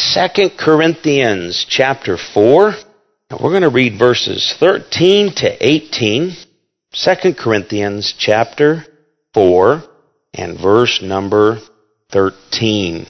2 Corinthians chapter 4. We're going to read verses 13 to 18. 2 Corinthians chapter 4 and verse number 13.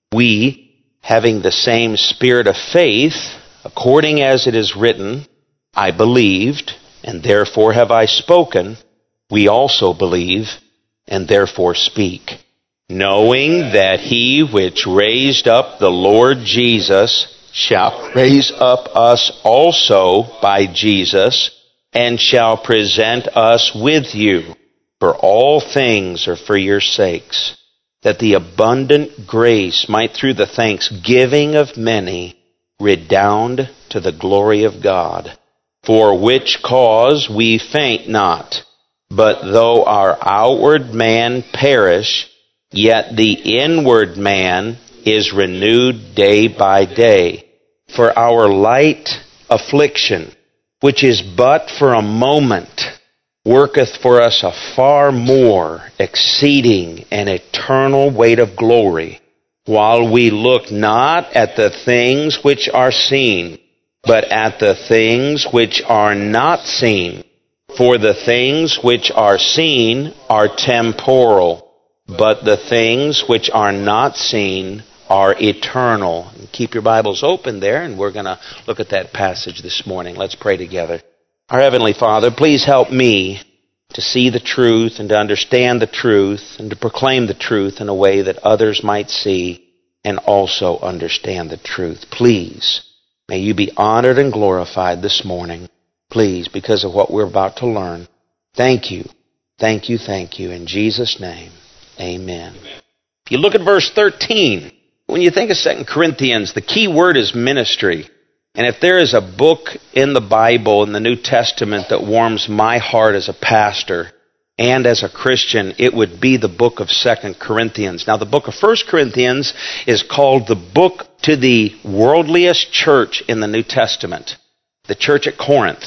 We, having the same spirit of faith, according as it is written, I believed, and therefore have I spoken. We also believe, and therefore speak, knowing that he which raised up the Lord Jesus shall raise up us also by Jesus, and shall present us with you. For all things are for your sakes, that the abundant grace might through the thanksgiving of many redound to the glory of God. For which cause we faint not, but though our outward man perish, yet the inward man is renewed day by day. For our light affliction, which is but for a moment, worketh for us a far more exceeding and eternal weight of glory, while we look not at the things which are seen, but at the things which are not seen. For the things which are seen are temporal, but the things which are not seen are eternal. Keep your Bibles open there, and we're going to look at that passage this morning. Let's pray together. Our Heavenly Father, please help me to see the truth and to understand the truth and to proclaim the truth in a way that others might see and also understand the truth. Please, may you be honored and glorified this morning. Please, because of what we're about to learn. Thank you. Thank you, thank you. In Jesus' name, amen. If you look at verse 13, when you think of 2 Corinthians, the key word is ministry. And if there is a book in the Bible, in the New Testament, that warms my heart as a pastor and as a Christian, it would be the book of 2 Corinthians. Now, the book of 1 Corinthians is called the book to the worldliest church in the New Testament, the church at Corinth.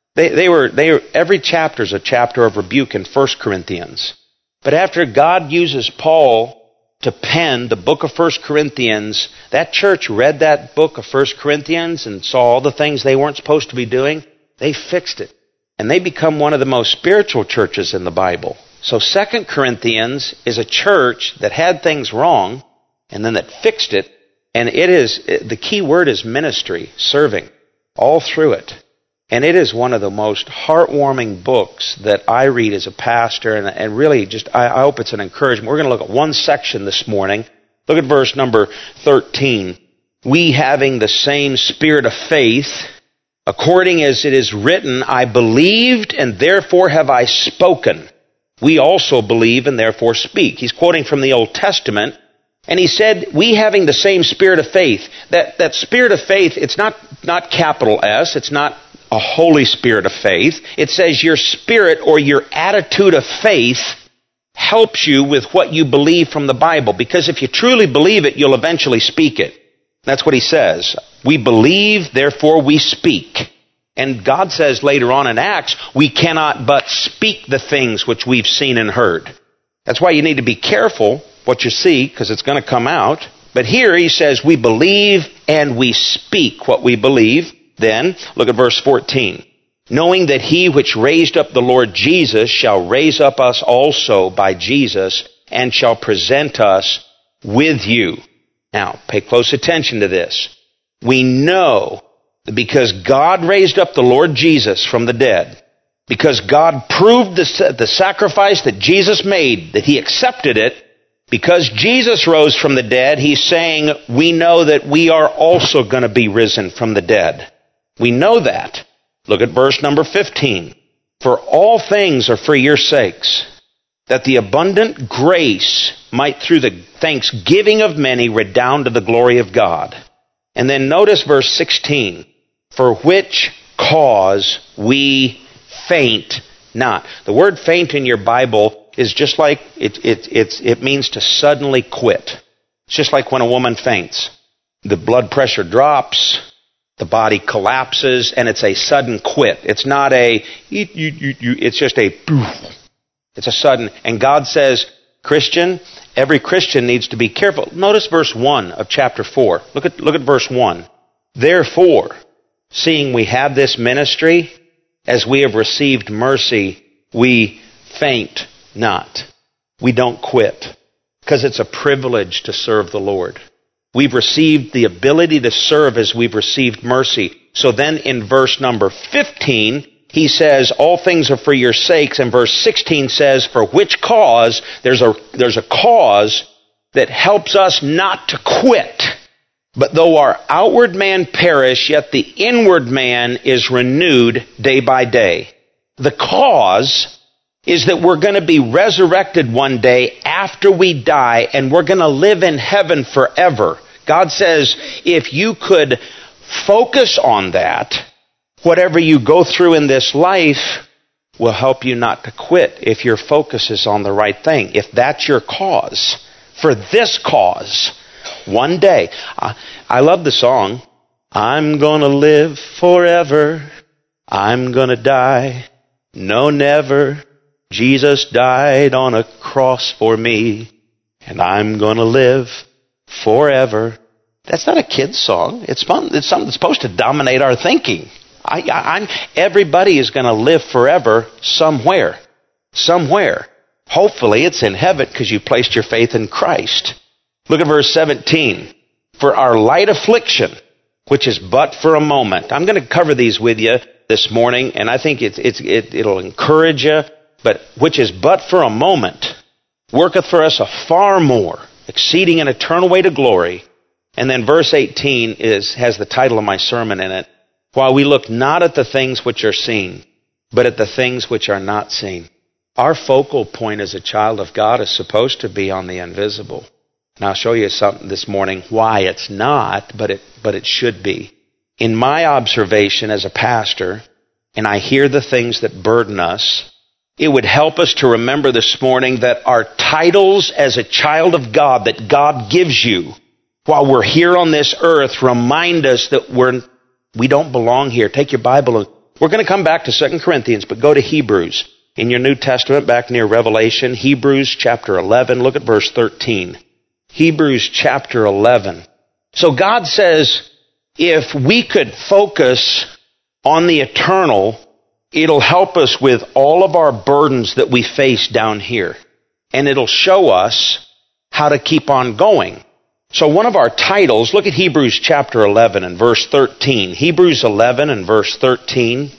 Every chapter is a chapter of rebuke in 1 Corinthians. But after God uses Paul to pen the book of 1 Corinthians, that church read that book of 1 Corinthians and saw all the things they weren't supposed to be doing. They fixed it. And they become one of the most spiritual churches in the Bible. So 2 Corinthians is a church that had things wrong and then that fixed it. And the key word is ministry, serving, all through it. And it is one of the most heartwarming books that I read as a pastor, and really I hope it's an encouragement. We're going to look at one section this morning. Look at verse number 13. We, having the same spirit of faith, according as it is written, I believed and therefore have I spoken. We also believe and therefore speak. He's quoting from the Old Testament. And he said, we having the same spirit of faith. That spirit of faith, it's not capital S, it's not a Holy Spirit of faith. It says your spirit or your attitude of faith helps you with what you believe from the Bible. Because if you truly believe it, you'll eventually speak it. That's what he says. We believe, therefore we speak. And God says later on in Acts, we cannot but speak the things which we've seen and heard. That's why you need to be careful what you see, because it's going to come out. But here he says, we believe and we speak what we believe. Then, look at verse 14. Knowing that he which raised up the Lord Jesus shall raise up us also by Jesus, and shall present us with you. Now, pay close attention to this. We know that because God raised up the Lord Jesus from the dead, because God proved the sacrifice that Jesus made, that he accepted it, because Jesus rose from the dead, he's saying we know that we are also going to be risen from the dead. We know that. Look at verse number 15. For all things are for your sakes, that the abundant grace might through the thanksgiving of many redound to the glory of God. And then notice verse 16. For which cause we faint not. The word faint in your Bible is just like, it means to suddenly quit. It's just like when a woman faints. The blood pressure drops, the body collapses, and it's a sudden quit. It's not it's just a poof. It's a sudden, and God says, Christian, every Christian needs to be careful. Notice verse 1 of chapter 4. Look at verse 1. Therefore, seeing we have this ministry, as we have received mercy, we faint not. We don't quit. Because it's a privilege to serve the Lord. We've received the ability to serve as we've received mercy. So then in verse number 15, he says, all things are for your sakes. And verse 16 says, for which cause, there's a cause that helps us not to quit. But though our outward man perish, yet the inward man is renewed day by day. The cause is that we're going to be resurrected one day after we die, and we're going to live in heaven forever. God says, if you could focus on that, whatever you go through in this life will help you not to quit if your focus is on the right thing. If that's your cause, for this cause, one day. I love the song, I'm going to live forever, I'm going to die, no never. Jesus died on a cross for me, and I'm going to live forever. That's not a kid's song. It's fun. It's something that's supposed to dominate our thinking. Everybody is going to live forever somewhere. Somewhere. Hopefully it's in heaven because you placed your faith in Christ. Look at verse 17. For our light affliction, which is but for a moment. I'm going to cover these with you this morning, and I think it'll encourage you. But which is but for a moment, worketh for us a far more, exceeding an eternal weight of glory. And then verse 18 has the title of my sermon in it. While we look not at the things which are seen, but at the things which are not seen. Our focal point as a child of God is supposed to be on the invisible. And I'll show you something this morning why it's not, but it should be. In my observation as a pastor, and I hear the things that burden us, it would help us to remember this morning that our titles as a child of God that God gives you while we're here on this earth remind us that we don't belong here. Take your Bible. We're going to come back to 2 Corinthians, but go to Hebrews. In your New Testament, back near Revelation, Hebrews chapter 11, look at verse 13. Hebrews chapter 11. So God says, if we could focus on the eternal, it'll help us with all of our burdens that we face down here. And it'll show us how to keep on going. So one of our titles, look at Hebrews chapter 11 and verse 13. Hebrews 11 and verse 13.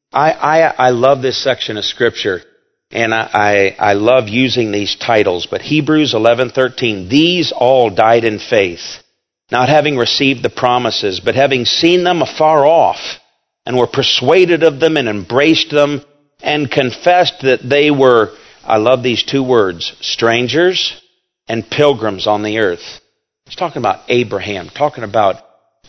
I love this section of Scripture. And I love using these titles. But Hebrews 11:13. These all died in faith, not having received the promises, but having seen them afar off, and were persuaded of them and embraced them and confessed that they were, I love these two words, strangers and pilgrims on the earth. It's talking about Abraham, talking about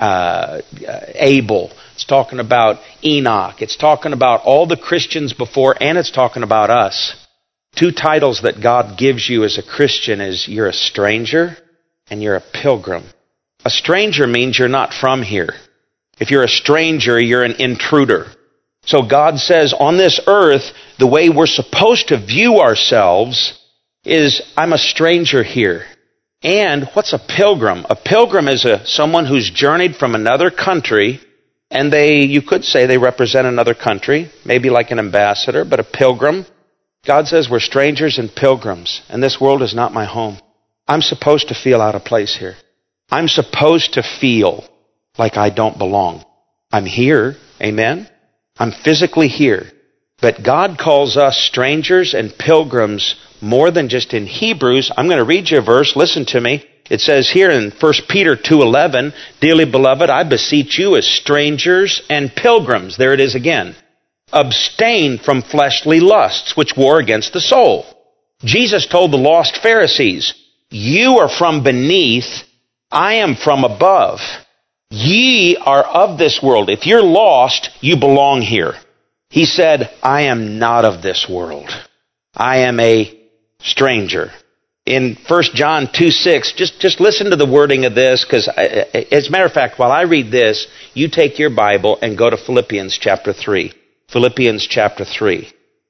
Abel. It's talking about Enoch. It's talking about all the Christians before, and it's talking about us. Two titles that God gives you as a Christian is you're a stranger and you're a pilgrim. A stranger means you're not from here. If you're a stranger, you're an intruder. So God says on this earth, the way we're supposed to view ourselves is, I'm a stranger here. And what's a pilgrim? A pilgrim is someone who's journeyed from another country, and you could say they represent another country, maybe like an ambassador, but a pilgrim. God says we're strangers and pilgrims, and this world is not my home. I'm supposed to feel out of place here. I'm supposed to feel like I don't belong. I'm here, amen? I'm physically here. But God calls us strangers and pilgrims more than just in Hebrews. I'm going to read you a verse. Listen to me. It says here in 1 Peter 2:11, Dearly beloved, I beseech you as strangers and pilgrims. There it is again. Abstain from fleshly lusts, which war against the soul. Jesus told the lost Pharisees, you are from beneath, I am from above. Ye are of this world. If you're lost, you belong here. He said, I am not of this world. I am a stranger. In 1 John 2:6, just listen to the wording of this, because as a matter of fact, while I read this, you take your Bible and go to Philippians chapter 3. Philippians chapter 3.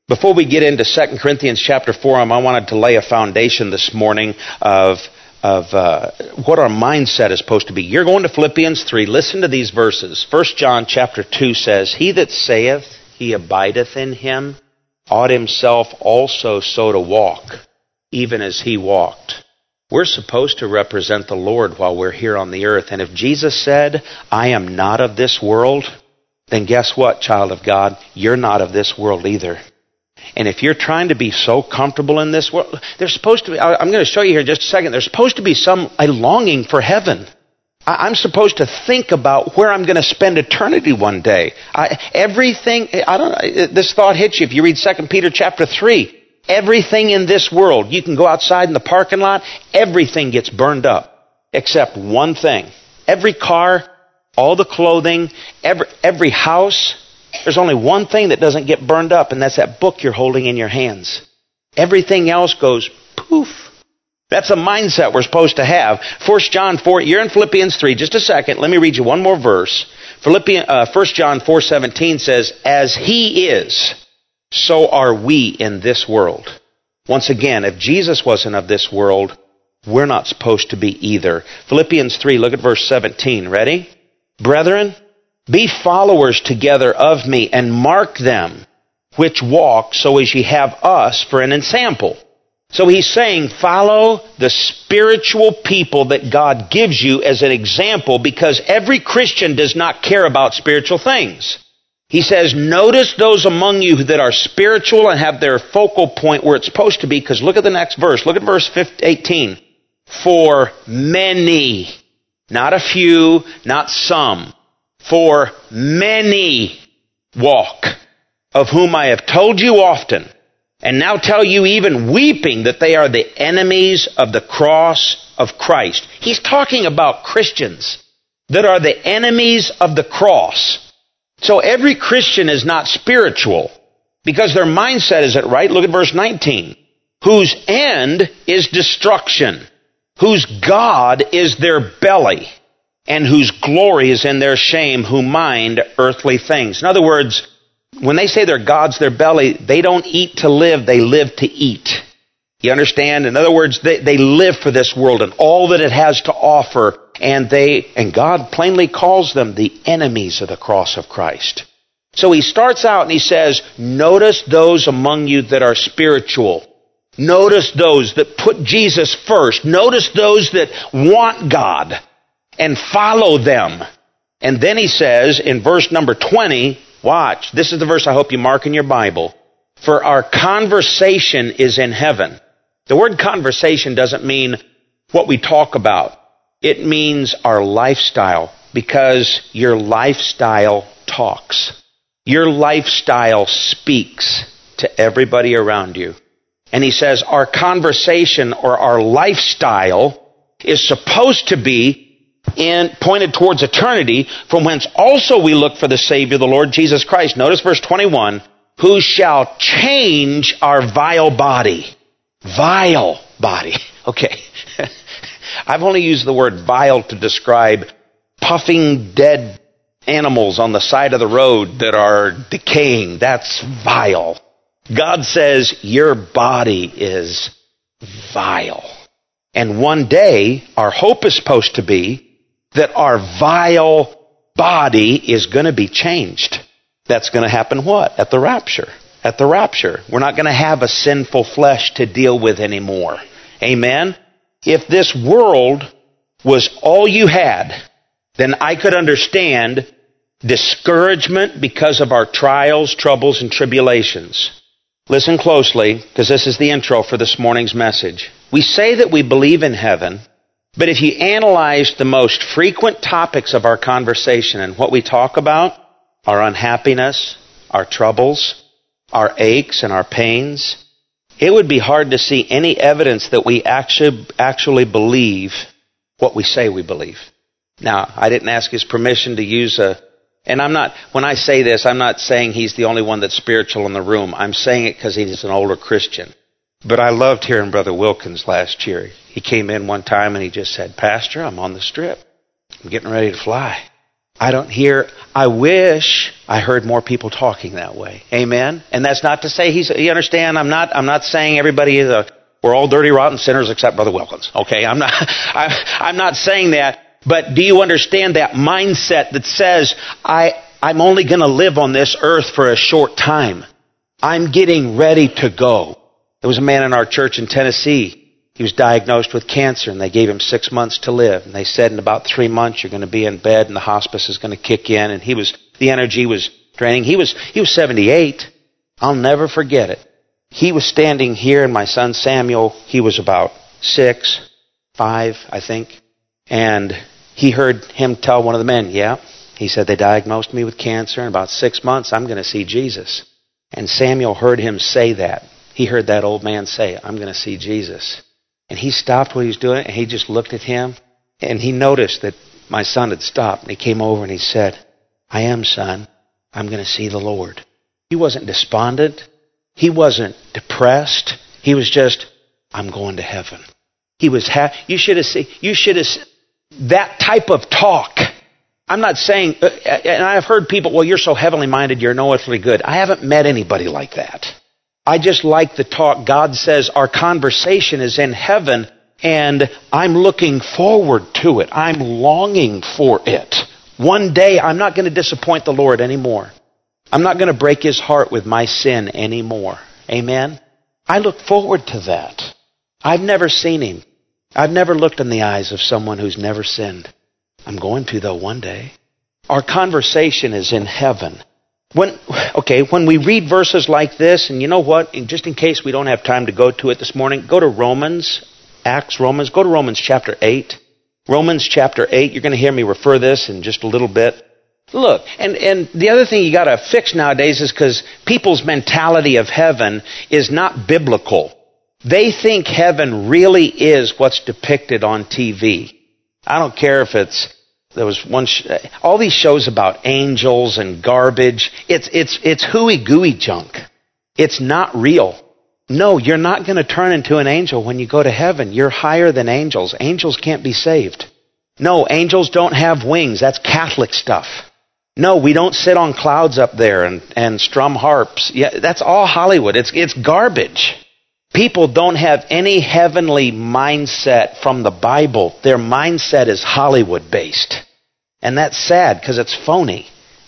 Before we get into 2 Corinthians chapter 4, I wanted to lay a foundation this morning of what our mindset is supposed to be. You're going to Philippians 3. Listen to these verses. 1 John chapter 2 says, He that saith he abideth in him ought himself also so to walk, even as he walked. We're supposed to represent the Lord while we're here on the earth. And if Jesus said, I am not of this world, then guess what, child of God? You're not of this world either. And if you're trying to be so comfortable in this world, there's supposed to be, I'm going to show you here in just a second, there's supposed to be a longing for heaven. I'm supposed to think about where I'm going to spend eternity one day. This thought hits you if you read 2 Peter chapter 3. Everything in this world, you can go outside in the parking lot, everything gets burned up except one thing. Every car, all the clothing, every house. There's only one thing that doesn't get burned up, and that's that book you're holding in your hands. Everything else goes poof. That's a mindset we're supposed to have. 1 John 4, you're in Philippians 3. Just a second, let me read you one more verse. 1 John 4:17 says, As He is, so are we in this world. Once again, if Jesus wasn't of this world, we're not supposed to be either. Philippians 3, look at verse 17. Ready? Brethren, be followers together of me, and mark them which walk so as ye have us for an ensample. So he's saying, follow the spiritual people that God gives you as an example, because every Christian does not care about spiritual things. He says, notice those among you that are spiritual and have their focal point where it's supposed to be, because look at the next verse. Look at verse 18. For many, not a few, not some, for many walk, of whom I have told you often, and now tell you even weeping, that they are the enemies of the cross of Christ. He's talking about Christians that are the enemies of the cross. So every Christian is not spiritual because their mindset isn't right. Look at verse 19. Whose end is destruction, whose God is their belly, and whose glory is in their shame, who mind earthly things. In other words, when they say their God's their belly, they don't eat to live, they live to eat. You understand? In other words, they live for this world and all that it has to offer, and God plainly calls them the enemies of the cross of Christ. So he starts out and he says, notice those among you that are spiritual. Notice those that put Jesus first. Notice those that want God, and follow them. And then he says in verse number 20, watch, this is the verse I hope you mark in your Bible. For our conversation is in heaven. The word conversation doesn't mean what we talk about. It means our lifestyle, because your lifestyle talks. Your lifestyle speaks to everybody around you. And he says our conversation or our lifestyle is supposed to be pointed towards eternity, from whence also we look for the Savior, the Lord Jesus Christ. Notice verse 21, who shall change our vile body. Vile body. Okay. I've only used the word vile to describe puffing dead animals on the side of the road that are decaying. That's vile. God says your body is vile. And one day, our hope is supposed to be that our vile body is going to be changed. That's going to happen what? At the rapture. At the rapture. We're not going to have a sinful flesh to deal with anymore. Amen? If this world was all you had, then I could understand discouragement because of our trials, troubles, and tribulations. Listen closely, because this is the intro for this morning's message. We say that we believe in heaven, but if you analyze the most frequent topics of our conversation and what we talk about, our unhappiness, our troubles, our aches and our pains, it would be hard to see any evidence that we actually believe what we say we believe. Now, I didn't ask his permission to use when I say this, I'm not saying he's the only one that's spiritual in the room. I'm saying it because he's an older Christian. But I loved hearing Brother Wilkins last year. He came in one time and he just said, Pastor, I'm on the strip. I'm getting ready to fly. I wish I heard more people talking that way. Amen? And that's not to say you understand, I'm not saying everybody is we're all dirty, rotten sinners except Brother Wilkins. Okay? I'm not saying that. But do you understand that mindset that says, I'm only going to live on this earth for a short time. I'm getting ready to go. There was a man in our church in Tennessee. He was diagnosed with cancer, and they gave him 6 months to live. And they said in about 3 months, you're going to be in bed, and the hospice is going to kick in. And the energy was draining. He was 78. I'll never forget it. He was standing here, and my son Samuel, he was about 6, 5, I think. And he heard him tell one of the men, he said, they diagnosed me with cancer. In about 6 months, I'm going to see Jesus. And Samuel heard him say that. He heard that old man say, I'm going to see Jesus. And he stopped what he was doing, and he just looked at him, and he noticed that my son had stopped, and he came over and he said, I am, son. I'm going to see the Lord. He wasn't despondent. He wasn't depressed. He was just, I'm going to heaven. He was you should have seen that type of talk. I'm not saying, and I've heard people, well, you're so heavenly minded, you're no earthly good. I haven't met anybody like that. I just like the talk. God says our conversation is in heaven, and I'm looking forward to it. I'm longing for it. One day, I'm not going to disappoint the Lord anymore. I'm not going to break His heart with my sin anymore. Amen? I look forward to that. I've never seen Him. I've never looked in the eyes of someone who's never sinned. I'm going to, though, one day. Our conversation is in heaven. When we read verses like this, and you know what? Just in case we don't have time to go to it this morning, go to Romans chapter 8. Romans chapter 8, you're going to hear me refer this in just a little bit. Look, and the other thing you got to fix nowadays is because people's mentality of heaven is not biblical. They think heaven really is what's depicted on TV. I don't care if there was one, all these shows about angels and garbage. It's hooey gooey junk. It's not real. No, you're not going to turn into an angel when you go to heaven. You're higher than angels. Angels can't be saved. No, angels don't have wings. That's Catholic stuff. No, we don't sit on clouds up there and strum harps. Yeah, that's all Hollywood. It's garbage. People don't have any heavenly mindset from the Bible. Their mindset is Hollywood-based. And that's sad because it's phony.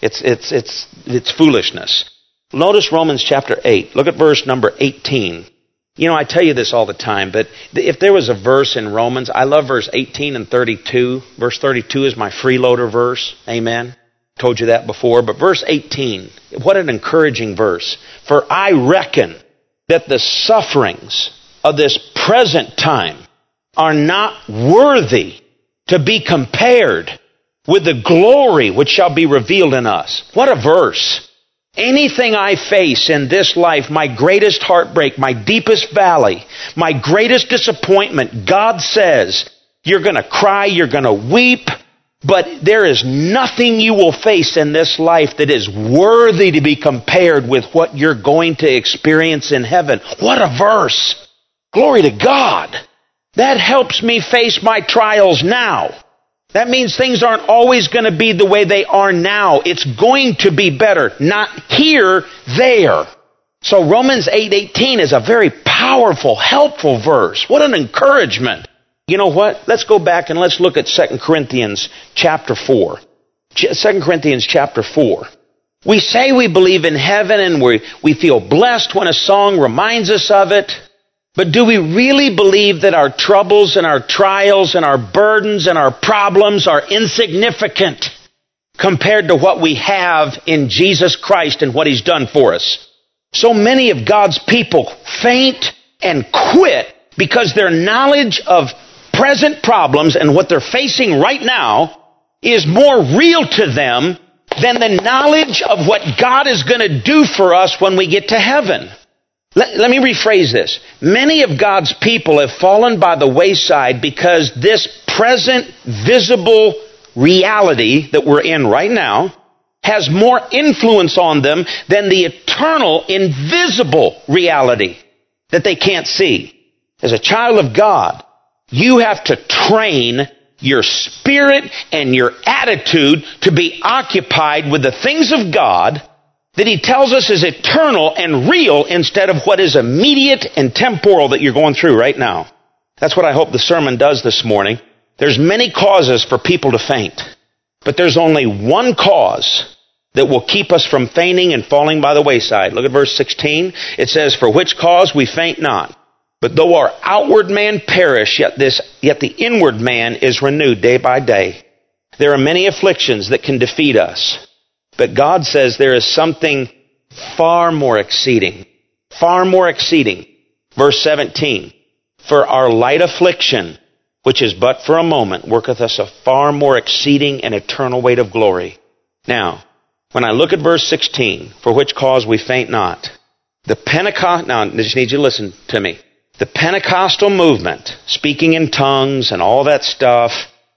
It's foolishness. Notice Romans chapter 8. Look at verse number 18. You know, I tell you this all the time, but if there was a verse in Romans, I love verse 18 and 32. Verse 32 is my freeloader verse. Amen. Told you that before. But verse 18, what an encouraging verse. For I reckon that the sufferings of this present time are not worthy to be compared with the glory which shall be revealed in us. What a verse. Anything I face in this life, my greatest heartbreak, my deepest valley, my greatest disappointment, God says, you're going to cry, you're going to weep, but there is nothing you will face in this life that is worthy to be compared with what you're going to experience in heaven. What a verse! Glory to God! That helps me face my trials now. That means things aren't always going to be the way they are now. It's going to be better. Not here, there. So Romans 8:18 is a very powerful, helpful verse. What an encouragement. You know what? Let's go back and let's look at 2 Corinthians chapter 4. 2 Corinthians chapter 4. We say we believe in heaven and we feel blessed when a song reminds us of it. But do we really believe that our troubles and our trials and our burdens and our problems are insignificant compared to what we have in Jesus Christ and what He's done for us? So many of God's people faint and quit because their knowledge of present problems and what they're facing right now is more real to them than the knowledge of what God is going to do for us when we get to heaven. Let me rephrase this. Many of God's people have fallen by the wayside because this present visible reality that we're in right now has more influence on them than the eternal invisible reality that they can't see. As a child of God, you have to train your spirit and your attitude to be occupied with the things of God that He tells us is eternal and real instead of what is immediate and temporal that you're going through right now. That's what I hope the sermon does this morning. There's many causes for people to faint, but there's only one cause that will keep us from fainting and falling by the wayside. Look at verse 16. It says, "For which cause we faint not. But though our outward man perish, yet the inward man is renewed day by day." There are many afflictions that can defeat us. But God says there is something far more exceeding. Far more exceeding. Verse 17. "For our light affliction, which is but for a moment, worketh us a far more exceeding and eternal weight of glory." Now, when I look at verse 16, "For which cause we faint not." Now, I just need you to listen to me. The Pentecostal movement, speaking in tongues and all that stuff,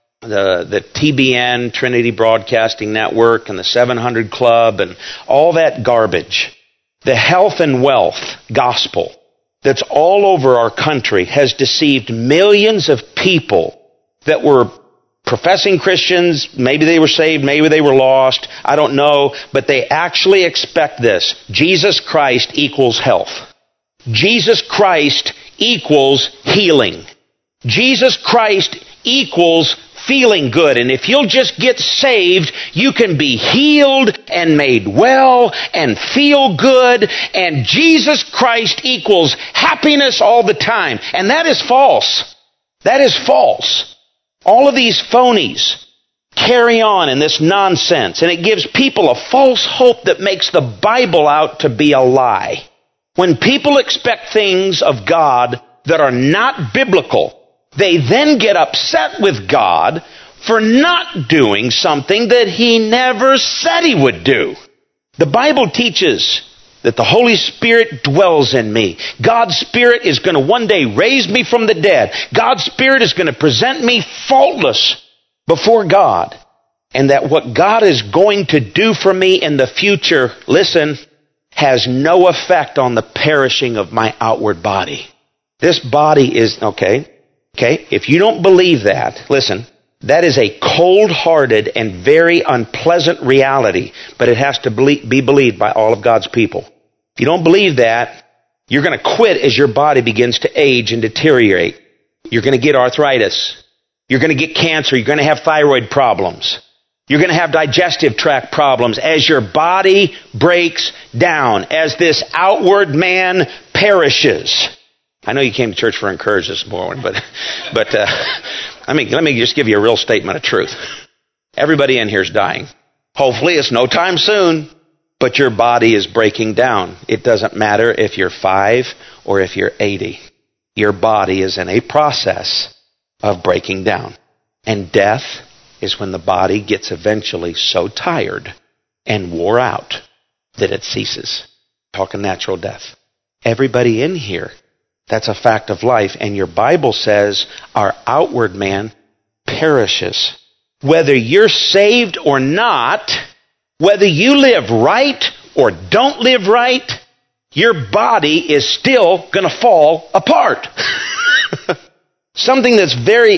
the TBN, Trinity Broadcasting Network, and the 700 Club, and all that garbage, the health and wealth gospel that's all over our country has deceived millions of people that were professing Christians. Maybe they were saved, maybe they were lost, I don't know, but they actually expect this: Jesus Christ equals health. Jesus Christ equals healing. Jesus Christ equals feeling good. And if you'll just get saved, you can be healed and made well and feel good. And Jesus Christ equals happiness all the time. And that is false. That is false. All of these phonies carry on in this nonsense. And it gives people a false hope that makes the Bible out to be a lie. When people expect things of God that are not biblical, they then get upset with God for not doing something that He never said He would do. The Bible teaches that the Holy Spirit dwells in me. God's Spirit is going to one day raise me from the dead. God's Spirit is going to present me faultless before God. And that what God is going to do for me in the future, listen, has no effect on the perishing of my outward body. This body is, okay, if you don't believe that, listen, that is a cold-hearted and very unpleasant reality, but it has to be believed by all of God's people. If you don't believe that, you're going to quit as your body begins to age and deteriorate. You're going to get arthritis. You're going to get cancer. You're going to have thyroid problems. You're going to have digestive tract problems as your body breaks down, as this outward man perishes. I know you came to church for encouragement this morning, but let me just give you a real statement of truth. Everybody in here is dying. Hopefully it's no time soon, but your body is breaking down. It doesn't matter if you're 5 or if you're 80. Your body is in a process of breaking down. And death is when the body gets eventually so tired and wore out that it ceases. Talking natural death. Everybody in here, that's a fact of life. And your Bible says our outward man perishes. Whether you're saved or not, whether you live right or don't live right, your body is still going to fall apart. Something that's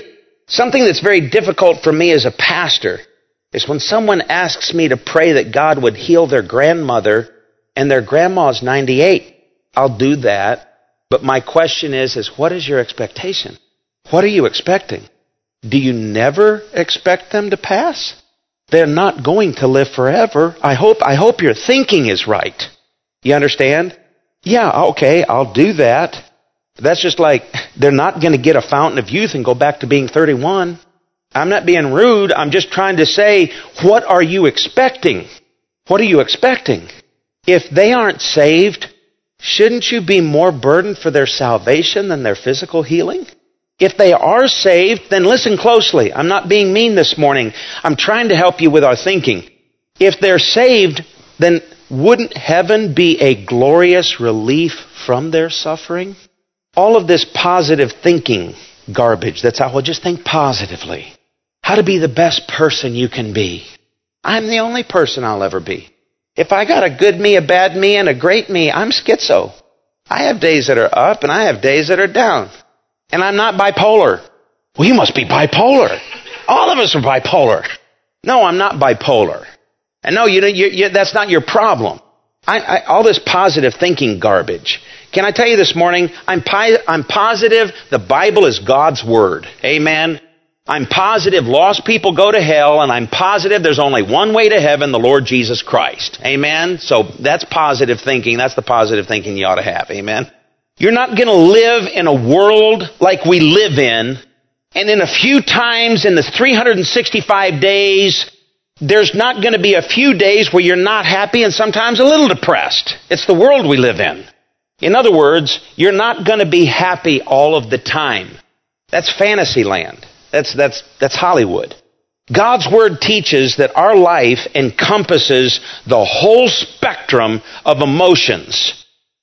very difficult for me as a pastor is when someone asks me to pray that God would heal their grandmother and their grandma's 98. I'll do that. But my question is what is your expectation? What are you expecting? Do you never expect them to pass? They're not going to live forever. I hope your thinking is right. You understand? Yeah, okay, I'll do that. That's just like they're not going to get a fountain of youth and go back to being 31. I'm not being rude. I'm just trying to say, what are you expecting? What are you expecting? If they aren't saved, shouldn't you be more burdened for their salvation than their physical healing? If they are saved, then listen closely. I'm not being mean this morning. I'm trying to help you with our thinking. If they're saved, then wouldn't heaven be a glorious relief from their suffering? All of this positive thinking garbage, that's how, well, just think positively. How to be the best person you can be. I'm the only person I'll ever be. If I got a good me, a bad me, and a great me, I'm schizo. I have days that are up and I have days that are down. And I'm not bipolar. Well, you must be bipolar. All of us are bipolar. No, I'm not bipolar. And no, that's not your problem. All this positive thinking garbage. Can I tell you this morning, I'm positive the Bible is God's Word. Amen. I'm positive lost people go to hell, and I'm positive there's only one way to heaven, the Lord Jesus Christ. Amen. So that's positive thinking. That's the positive thinking you ought to have. Amen. You're not going to live in a world like we live in, and in a few times in the 365 days, there's not going to be a few days where you're not happy and sometimes a little depressed. It's the world we live in. In other words, you're not going to be happy all of the time. That's fantasy land. That's Hollywood. God's Word teaches that our life encompasses the whole spectrum of emotions.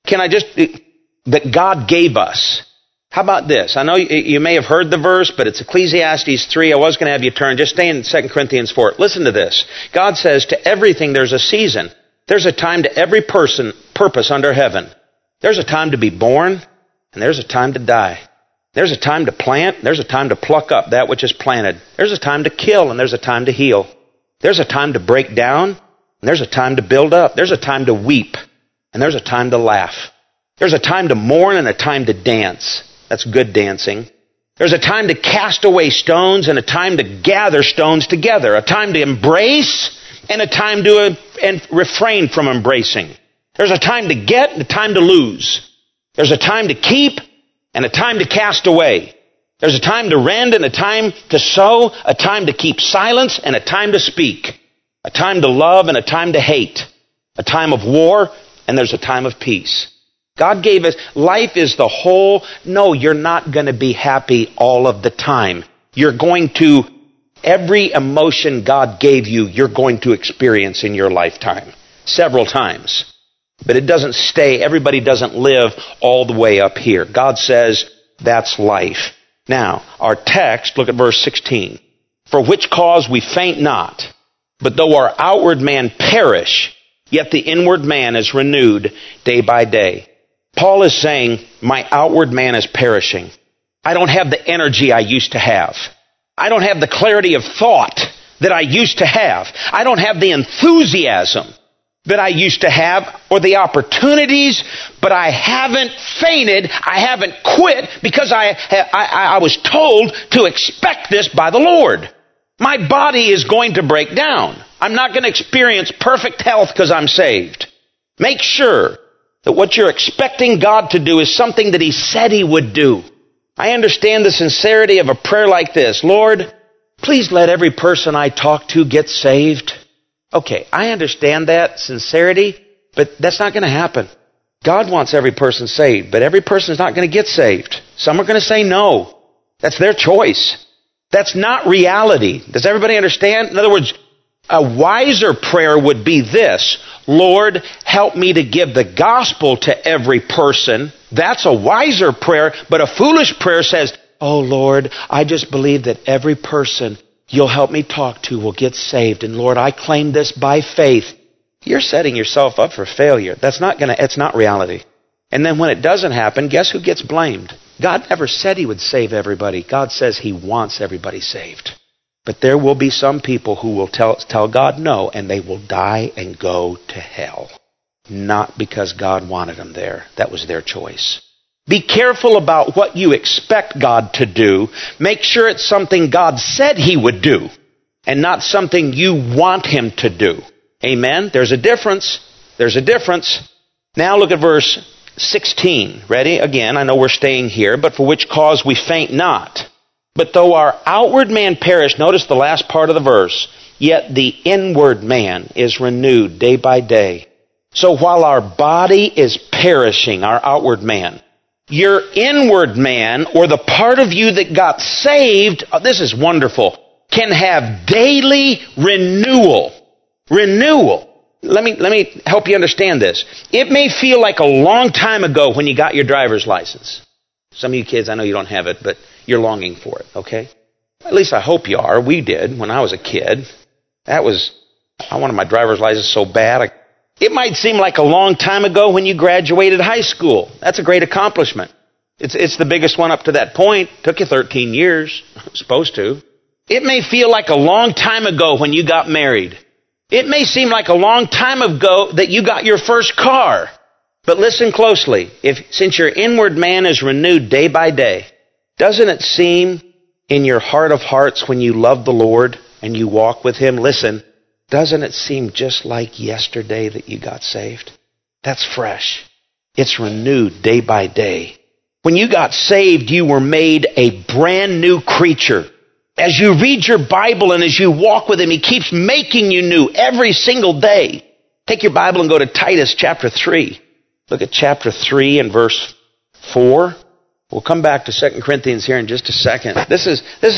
That God gave us. How about this? I know you may have heard the verse, but it's Ecclesiastes 3. I was going to have you turn. Just stay in 2 Corinthians 4. Listen to this. God says, to everything there's a season. There's a time to every purpose under heaven. There's a time to be born, and there's a time to die. There's a time to plant, there's a time to pluck up that which is planted. There's a time to kill, and there's a time to heal. There's a time to break down, and there's a time to build up. There's a time to weep, and there's a time to laugh. There's a time to mourn and a time to dance. That's good dancing. There's a time to cast away stones and a time to gather stones together. A time to embrace and a time to refrain from embracing. There's a time to get and a time to lose. There's a time to keep and a time to cast away. There's a time to rend and a time to sow, a time to keep silence and a time to speak, a time to love and a time to hate, a time of war and there's a time of peace. God gave us, life is the whole, no, you're not going to be happy all of the time. You're going to, every emotion God gave you, you're going to experience in your lifetime, several times. But it doesn't stay, everybody doesn't live all the way up here. God says that's life. Now, our text, look at verse 16. For which cause we faint not, but though our outward man perish, yet the inward man is renewed day by day. Paul is saying, my outward man is perishing. I don't have the energy I used to have. I don't have the clarity of thought that I used to have. I don't have the enthusiasm that I used to have or the opportunities, but I haven't fainted. I haven't quit because I was told to expect this by the Lord. My body is going to break down. I'm not going to experience perfect health because I'm saved. Make sure that what you're expecting God to do is something that He said He would do. I understand the sincerity of a prayer like this. Lord, please let every person I talk to get saved. Okay, I understand that sincerity, but that's not going to happen. God wants every person saved, but every person is not going to get saved. Some are going to say no. That's their choice. That's not reality. Does everybody understand? In other words, a wiser prayer would be this: Lord, help me to give the gospel to every person. That's a wiser prayer, but a foolish prayer says, oh Lord, I just believe that every person You'll help me talk to will get saved. And Lord, I claim this by faith. You're setting yourself up for failure. It's not reality. And then when it doesn't happen, guess who gets blamed? God never said He would save everybody. God says He wants everybody saved. But there will be some people who will tell God no, and they will die and go to hell. Not because God wanted them there. That was their choice. Be careful about what you expect God to do. Make sure it's something God said He would do, and not something you want Him to do. Amen? There's a difference. There's a difference. Now look at verse 16. Ready? Again, I know we're staying here. But for which cause we faint not. But though our outward man perish, notice the last part of the verse, yet the inward man is renewed day by day. So while our body is perishing, our outward man, your inward man, or the part of you that got saved, this is wonderful, can have daily renewal. Renewal. Let me help you understand this. It may feel like a long time ago when you got your driver's license. Some of you kids, I know you don't have it, but you're longing for it, okay? At least I hope you are. We did when I was a kid. I wanted my driver's license so bad. It might seem like a long time ago when you graduated high school. That's a great accomplishment. It's the biggest one up to that point. Took you 13 years. Supposed to. It may feel like a long time ago when you got married. It may seem like a long time ago that you got your first car. But listen closely. Since your inward man is renewed day by day, doesn't it seem in your heart of hearts when you love the Lord and you walk with Him, listen, doesn't it seem just like yesterday that you got saved? That's fresh. It's renewed day by day. When you got saved, you were made a brand new creature. As you read your Bible and as you walk with Him, He keeps making you new every single day. Take your Bible and go to Titus chapter 3. Look at chapter 3 and verse 4. We'll come back to 2 Corinthians here in just a second. This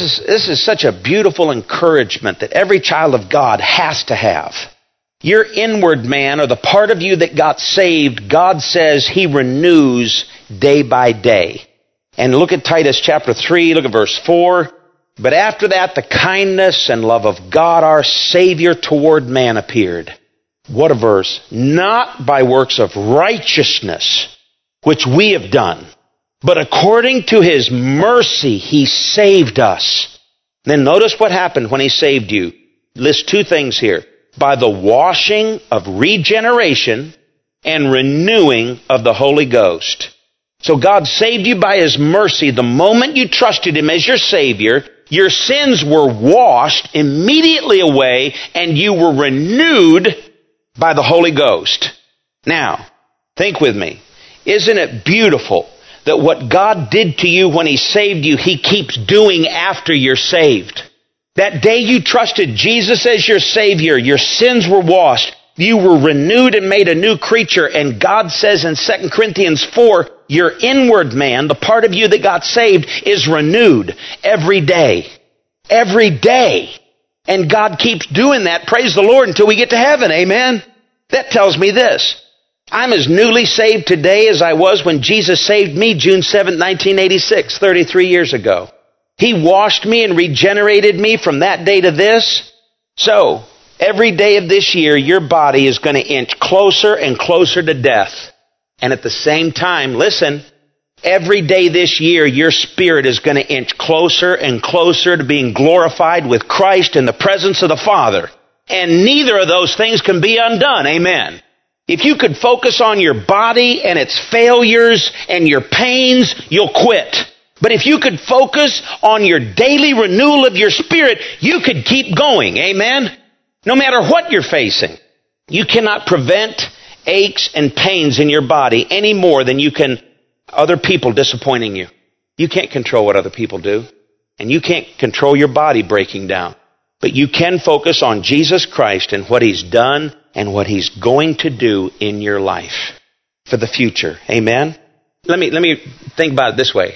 is such a beautiful encouragement that every child of God has to have. Your inward man, or the part of you that got saved, God says He renews day by day. And look at Titus chapter 3, look at verse 4. But after that, the kindness and love of God our Savior toward man appeared. What a verse. Not by works of righteousness, which we have done, but according to His mercy, He saved us. Then notice what happened when He saved you. List two things here. By the washing of regeneration and renewing of the Holy Ghost. So God saved you by His mercy. The moment you trusted Him as your Savior, your sins were washed immediately away and you were renewed by the Holy Ghost. Now, think with me. Isn't it beautiful that what God did to you when He saved you, He keeps doing after you're saved? That day you trusted Jesus as your Savior, your sins were washed, you were renewed and made a new creature, and God says in 2 Corinthians 4, your inward man, the part of you that got saved, is renewed every day. Every day. And God keeps doing that, praise the Lord, until we get to heaven, amen? That tells me this. I'm as newly saved today as I was when Jesus saved me June 7, 1986, 33 years ago. He washed me and regenerated me from that day to this. So, every day of this year, your body is going to inch closer and closer to death. And at the same time, listen, every day this year, your spirit is going to inch closer and closer to being glorified with Christ in the presence of the Father. And neither of those things can be undone. Amen. If you could focus on your body and its failures and your pains, you'll quit. But if you could focus on your daily renewal of your spirit, you could keep going. Amen? No matter what you're facing. You cannot prevent aches and pains in your body any more than you can other people disappointing you. You can't control what other people do. And you can't control your body breaking down. But you can focus on Jesus Christ and what He's done and what He's going to do in your life for the future. Amen? Let me think about it this way.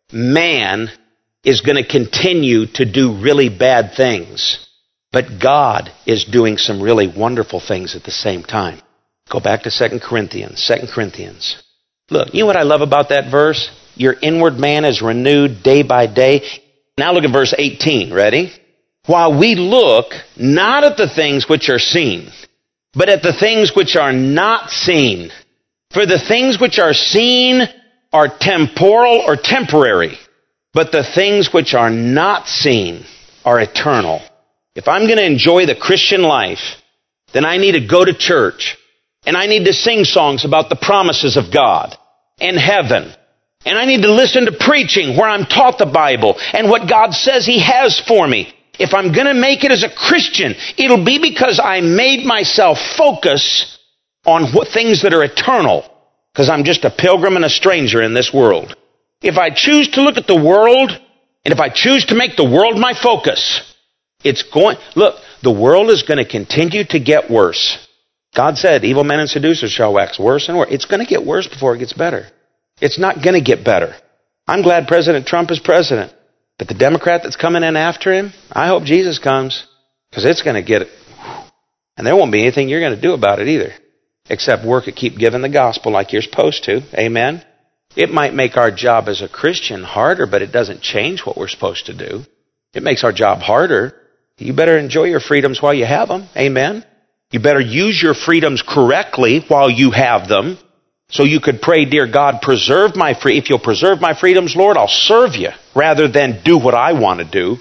Man is going to continue to do really bad things, but God is doing some really wonderful things at the same time. Go back to 2 Corinthians. 2 Corinthians. Look, you know what I love about that verse? Your inward man is renewed day by day. Now look at verse 18. Ready? While we look not at the things which are seen, but at the things which are not seen. For the things which are seen are temporal or temporary, but the things which are not seen are eternal. If I'm going to enjoy the Christian life, then I need to go to church, and I need to sing songs about the promises of God and heaven, and I need to listen to preaching where I'm taught the Bible and what God says He has for me. If I'm going to make it as a Christian, it'll be because I made myself focus on what things that are eternal. Because I'm just a pilgrim and a stranger in this world. If I choose to look at the world, and if I choose to make the world my focus, look, the world is going to continue to get worse. God said, evil men and seducers shall wax worse and worse. It's going to get worse before it gets better. It's not going to get better. I'm glad President Trump is president. But the Democrat that's coming in after him, I hope Jesus comes. Because it's going to get it. And there won't be anything you're going to do about it either. Except work at keep giving the gospel like you're supposed to. Amen? It might make our job as a Christian harder, but it doesn't change what we're supposed to do. It makes our job harder. You better enjoy your freedoms while you have them. Amen? You better use your freedoms correctly while you have them. So you could pray, dear God, preserve my if you'll preserve my freedoms, Lord, I'll serve you. Rather than do what I want to do.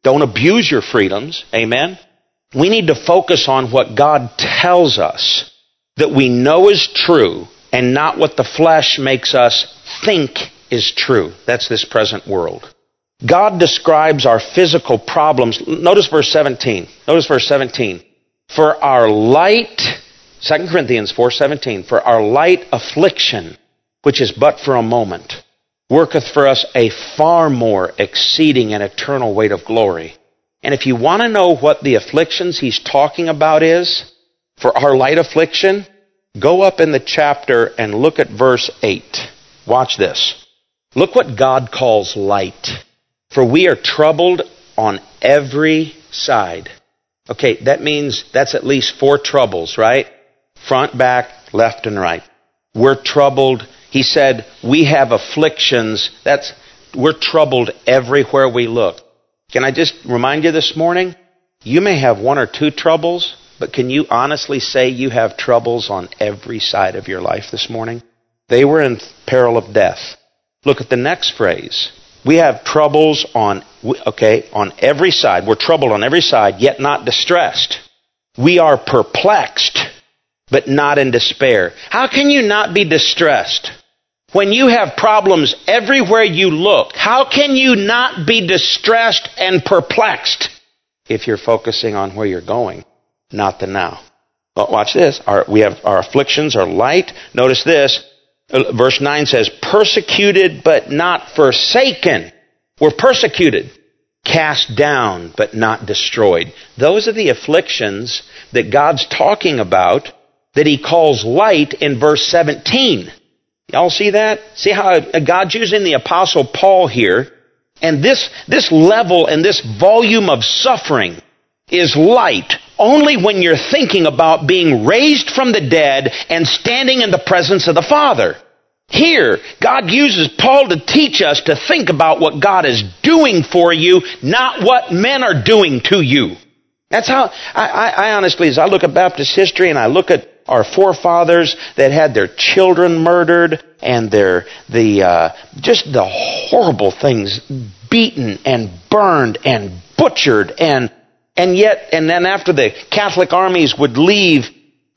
Don't abuse your freedoms. Amen? We need to focus on what God tells us that we know is true and not what the flesh makes us think is true. That's this present world. God describes our physical problems. Notice verse 17. Notice verse 17. For our light, 2 Corinthians 4:17, for our light affliction, which is but for a moment, worketh for us a far more exceeding and eternal weight of glory. And if you want to know what the afflictions he's talking about is, for our light affliction, go up in the chapter and look at verse 8. Watch this. Look what God calls light. For we are troubled on every side. Okay, that means that's at least 4 troubles, right? Front, back, left, and right. We're troubled. He said, we have afflictions. We're troubled everywhere we look. Can I just remind you this morning? You may have 1 or 2 troubles, but can you honestly say you have troubles on every side of your life this morning? They were in peril of death. Look at the next phrase. We have troubles on every side. We're troubled on every side, yet not distressed. We are perplexed, but not in despair. How can you not be distressed? When you have problems everywhere you look, how can you not be distressed and perplexed if you're focusing on where you're going, not the now? Well, watch this. Our afflictions are light. Notice this. Verse 9 says, persecuted but not forsaken. We're persecuted. Cast down but not destroyed. Those are the afflictions that God's talking about that he calls light in verse 17. Y'all see that? See how God's using the Apostle Paul here. And this level and this volume of suffering is light only when you're thinking about being raised from the dead and standing in the presence of the Father. Here, God uses Paul to teach us to think about what God is doing for you, not what men are doing to you. That's how, I honestly, as I look at Baptist history and I look at our forefathers that had their children murdered and just the horrible things, beaten and burned and butchered and then after the Catholic armies would leave,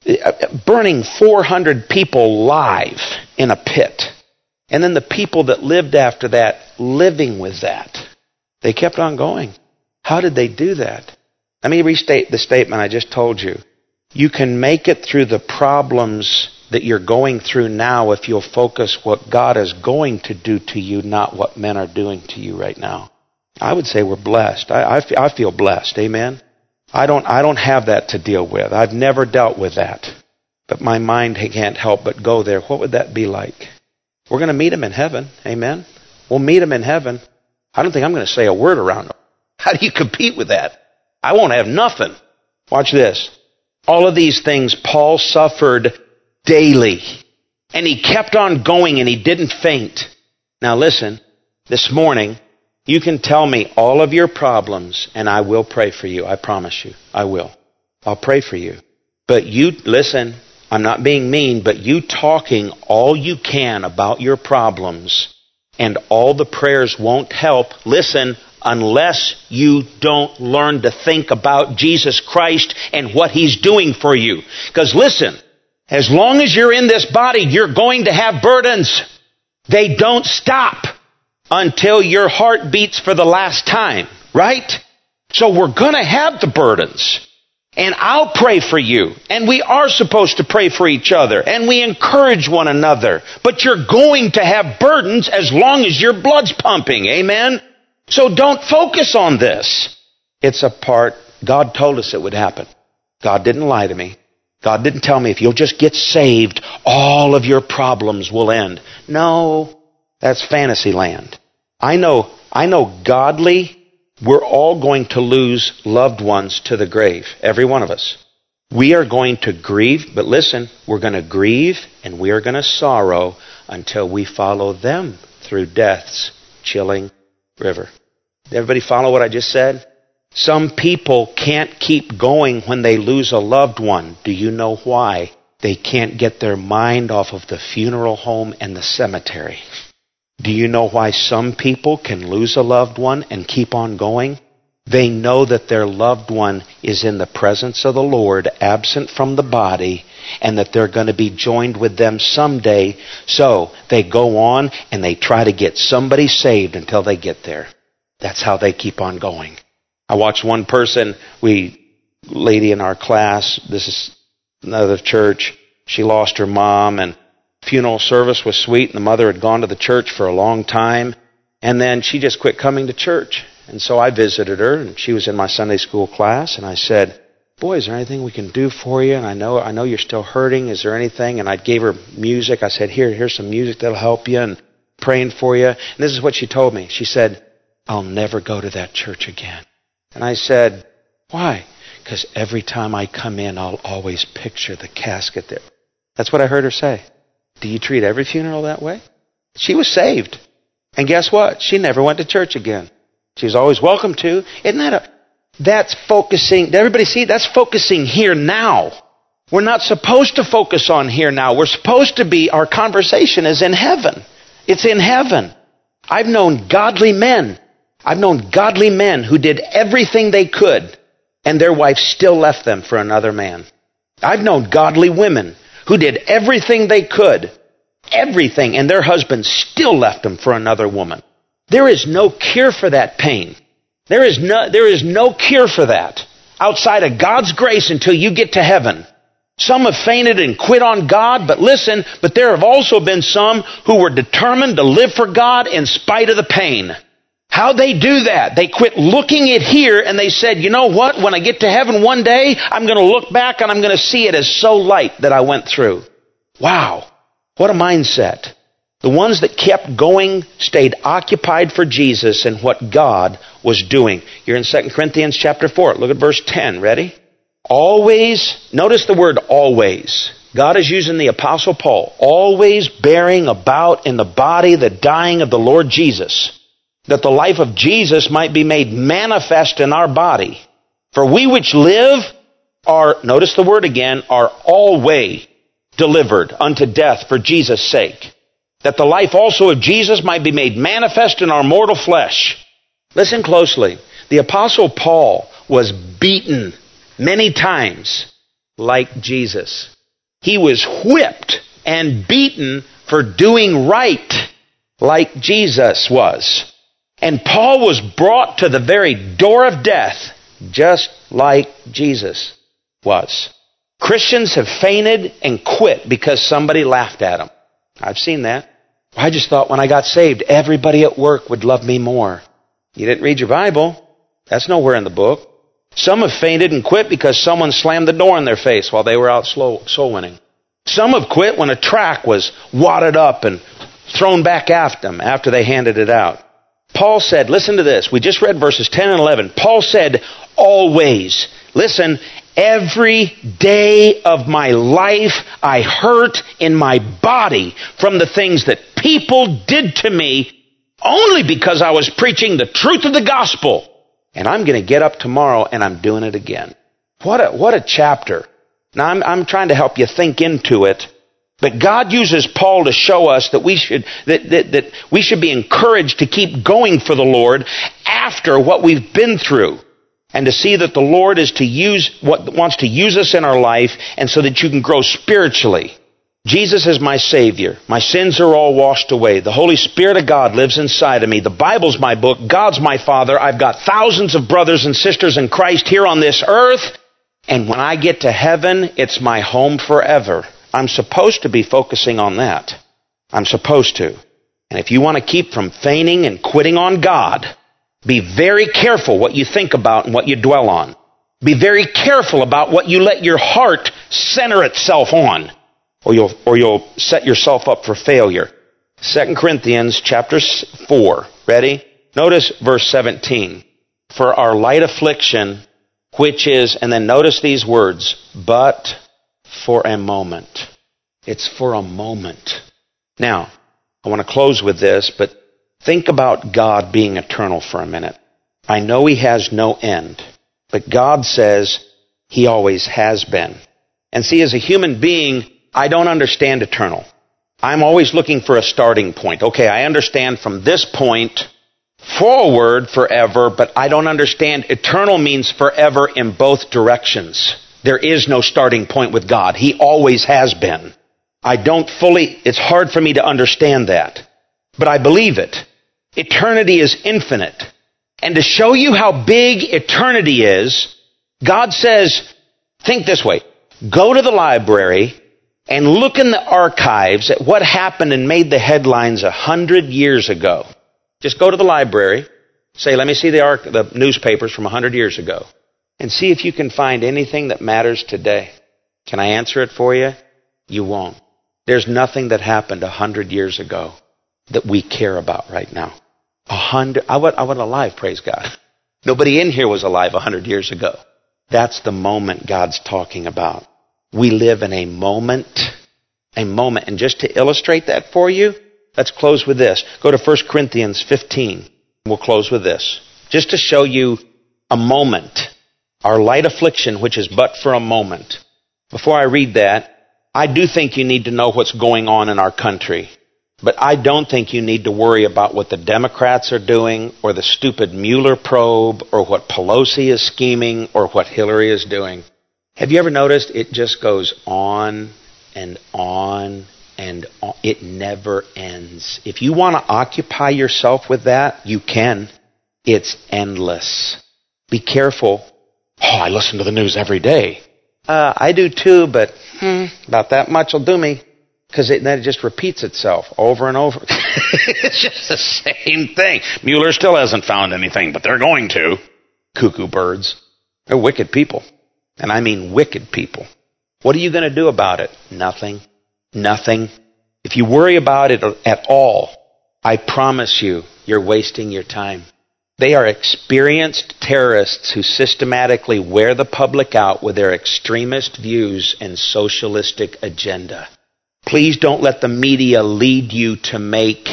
burning 400 people alive in a pit. And then the people that lived after that, living with that. They kept on going. How did they do that? Let me restate the statement I just told you. You can make it through the problems that you're going through now if you'll focus what God is going to do to you, not what men are doing to you right now. I would say we're blessed. I feel blessed. Amen. I don't have that to deal with. I've never dealt with that. But my mind can't help but go there. What would that be like? We're going to meet him in heaven. Amen. We'll meet him in heaven. I don't think I'm going to say a word around him. How do you compete with that? I won't have nothing. Watch this. All of these things Paul suffered daily. And he kept on going and he didn't faint. Now listen, this morning, you can tell me all of your problems and I will pray for you. I promise you. I will. I'll pray for you. But you, listen, I'm not being mean, but you talking all you can about your problems and all the prayers won't help. Listen, unless you don't learn to think about Jesus Christ and what he's doing for you. Because listen, as long as you're in this body, you're going to have burdens. They don't stop until your heart beats for the last time, right? So we're going to have the burdens. And I'll pray for you. And we are supposed to pray for each other. And we encourage one another. But you're going to have burdens as long as your blood's pumping. Amen? So don't focus on this. It's a part. God told us it would happen. God didn't lie to me. God didn't tell me if you'll just get saved, all of your problems will end. No, that's fantasy land. I know godly, we're all going to lose loved ones to the grave. Every one of us. We are going to grieve, but listen, we're going to grieve and we are going to sorrow until we follow them through death's chilling river. Did everybody follow what I just said? Some people can't keep going when they lose a loved one. Do you know why? They can't get their mind off of the funeral home and the cemetery. Do you know why some people can lose a loved one and keep on going? They know that their loved one is in the presence of the Lord, absent from the body, and that they're going to be joined with them someday. So they go on and they try to get somebody saved until they get there. That's how they keep on going. I watched one person, lady in our class, this is another church, she lost her mom, and funeral service was sweet, and the mother had gone to the church for a long time, and then she just quit coming to church. And so I visited her, and she was in my Sunday school class, and I said, boy, is there anything we can do for you? And I know you're still hurting. Is there anything? And I gave her music. I said, here's some music that'll help you, and praying for you. And this is what she told me. She said, I'll never go to that church again. And I said, why? Because every time I come in, I'll always picture the casket there. That's what I heard her say. Do you treat every funeral that way? She was saved. And guess what? She never went to church again. She was always welcome to. That's focusing, did everybody see? That's focusing here now. We're not supposed to focus on here now. We're supposed to be, our conversation is in heaven. It's in heaven. I've known godly men. I've known godly men who did everything they could, and their wife still left them for another man. I've known godly women who did everything they could, everything, and their husbands still left them for another woman. There is no cure for that pain. There is no cure for that outside of God's grace until you get to heaven. Some have fainted and quit on God, but listen, but there have also been some who were determined to live for God in spite of the pain. How'd they do that? They quit looking at here and they said, you know what? When I get to heaven one day, I'm going to look back and I'm going to see it as so light that I went through. Wow. What a mindset. The ones that kept going stayed occupied for Jesus and what God was doing. You're in 2 Corinthians chapter 4. Look at verse 10. Ready? Always, notice the word always. God is using the Apostle Paul. Always bearing about in the body the dying of the Lord Jesus, that the life of Jesus might be made manifest in our body. For we which live are, notice the word again, are always delivered unto death for Jesus' sake, that the life also of Jesus might be made manifest in our mortal flesh. Listen closely. The Apostle Paul was beaten many times like Jesus. He was whipped and beaten for doing right like Jesus was. And Paul was brought to the very door of death just like Jesus was. Christians have fainted and quit because somebody laughed at them. I've seen that. I just thought when I got saved, everybody at work would love me more. You didn't read your Bible. That's nowhere in the book. Some have fainted and quit because someone slammed the door in their face while they were out soul winning. Some have quit when a tract was wadded up and thrown back after them after they handed it out. Paul said, listen to this. We just read verses 10 and 11. Paul said, always. Listen, every day of my life I hurt in my body from the things that people did to me only because I was preaching the truth of the gospel. And I'm going to get up tomorrow and I'm doing it again. What a chapter. Now I'm trying to help you think into it. But God uses Paul to show us that we should be encouraged to keep going for the Lord after what we've been through. And to see that the Lord wants to use us in our life, and so that you can grow spiritually. Jesus is my Savior. My sins are all washed away. The Holy Spirit of God lives inside of me. The Bible's my book. God's my Father. I've got thousands of brothers and sisters in Christ here on this earth. And when I get to heaven, it's my home forever. I'm supposed to be focusing on that. I'm supposed to. And if you want to keep from fainting and quitting on God, be very careful what you think about and what you dwell on. Be very careful about what you let your heart center itself on, or you'll set yourself up for failure. 2 Corinthians chapter 4. Ready? Notice verse 17. For our light affliction, which is, and then notice these words, but for a moment. It's for a moment. Now, I want to close with this, but think about God being eternal for a minute. I know He has no end, but God says He always has been. And see, as a human being, I don't understand eternal. I'm always looking for a starting point. Okay, I understand from this point forward forever, but I don't understand. Eternal means forever in both directions. There is no starting point with God. He always has been. It's hard for me to understand that, but I believe it. Eternity is infinite. And to show you how big eternity is, God says, think this way, go to the library and look in the archives at what happened and made the headlines 100 years ago. Just go to the library, say, let me see the newspapers from 100 years ago, and see if you can find anything that matters today. Can I answer it for you? You won't. There's nothing that happened 100 years ago that we care about right now. I wasn't alive, praise God. Nobody in here was alive 100 years ago. That's the moment God's talking about. We live in a moment. And just to illustrate that for you, let's close with this. Go to 1 Corinthians 15. We'll close with this. Just to show you a moment. Our light affliction, which is but for a moment. Before I read that, I do think you need to know what's going on in our country. But I don't think you need to worry about what the Democrats are doing, or the stupid Mueller probe, or what Pelosi is scheming, or what Hillary is doing. Have you ever noticed it just goes on and on and on? It never ends. If you want to occupy yourself with that, you can. It's endless. Be careful. Oh, I listen to the news every day. I do too, but about that much will do me. Because then it just repeats itself over and over. It's just the same thing. Mueller still hasn't found anything, but they're going to. Cuckoo birds. They're wicked people. And I mean wicked people. What are you going to do about it? Nothing. Nothing. If you worry about it at all, I promise you, you're wasting your time. They are experienced terrorists who systematically wear the public out with their extremist views and socialistic agenda. Please don't let the media lead you to make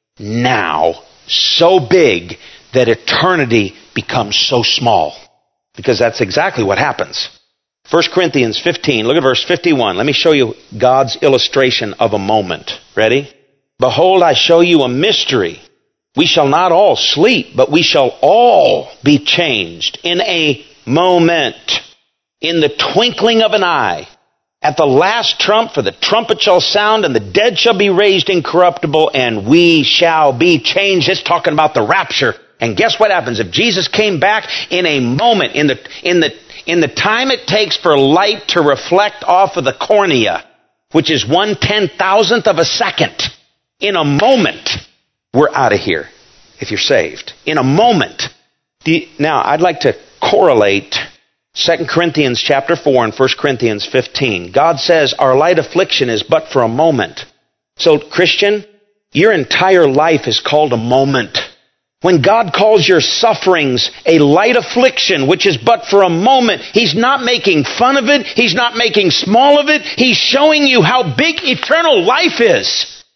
now so big that eternity becomes so small. Because that's exactly what happens. 1 Corinthians 15, look at verse 51. Let me show you God's illustration of a moment. Ready? Behold, I show you a mystery. We shall not all sleep, but we shall all be changed in a moment, in the twinkling of an eye. At the last trump, for the trumpet shall sound, and the dead shall be raised incorruptible, and we shall be changed. It's talking about the rapture. And guess what happens? If Jesus came back in a moment, in the time it takes for light to reflect off of the cornea, which is 1/10,000th of a second, in a moment, we're out of here, if you're saved. In a moment. Now, I'd like to correlate 2 Corinthians chapter 4 and 1 Corinthians 15. God says our light affliction is but for a moment. So, Christian, your entire life is called a moment. When God calls your sufferings a light affliction, which is but for a moment, He's not making fun of it. He's not making small of it. He's showing you how big eternal life is.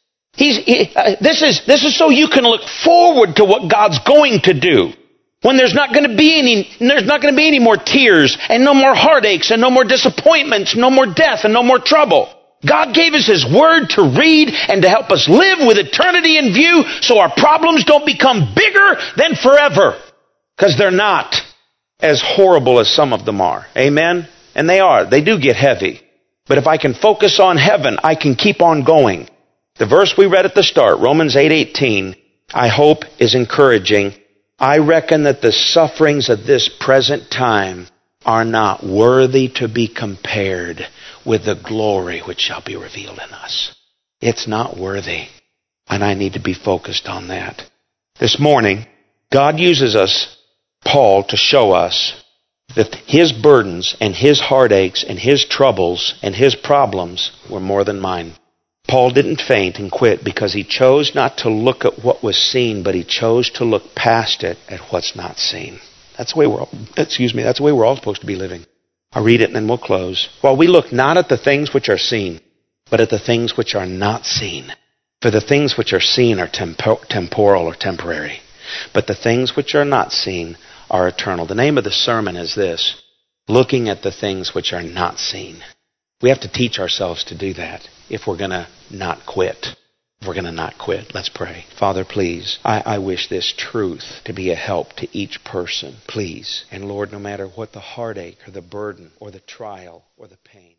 This is so you can look forward to what God's going to do. When there's not going to be any more tears, and no more heartaches, and no more disappointments, no more death, and no more trouble. God gave us His Word to read and to help us live with eternity in view, so our problems don't become bigger than forever. Because they're not as horrible as some of them are. Amen? And they are. They do get heavy. But if I can focus on heaven, I can keep on going. The verse we read at the start, Romans 8:18, I hope is encouraging. I reckon that the sufferings of this present time are not worthy to be compared with the glory which shall be revealed in us. It's not worthy. And I need to be focused on that. This morning, God uses us, Paul, to show us that his burdens and his heartaches and his troubles and his problems were more than mine. Paul didn't faint and quit because he chose not to look at what was seen, but he chose to look past it at what's not seen. That's the way we're all supposed to be living. I'll read it and then we'll close. While we look not at the things which are seen, but at the things which are not seen. For the things which are seen are temporal or temporary, but the things which are not seen are eternal. The name of the sermon is this: looking at the things which are not seen. We have to teach ourselves to do that if we're going to not quit. We're going to not quit. Let's pray. Father, please, I wish this truth to be a help to each person. Please. And Lord, no matter what the heartache or the burden or the trial or the pain,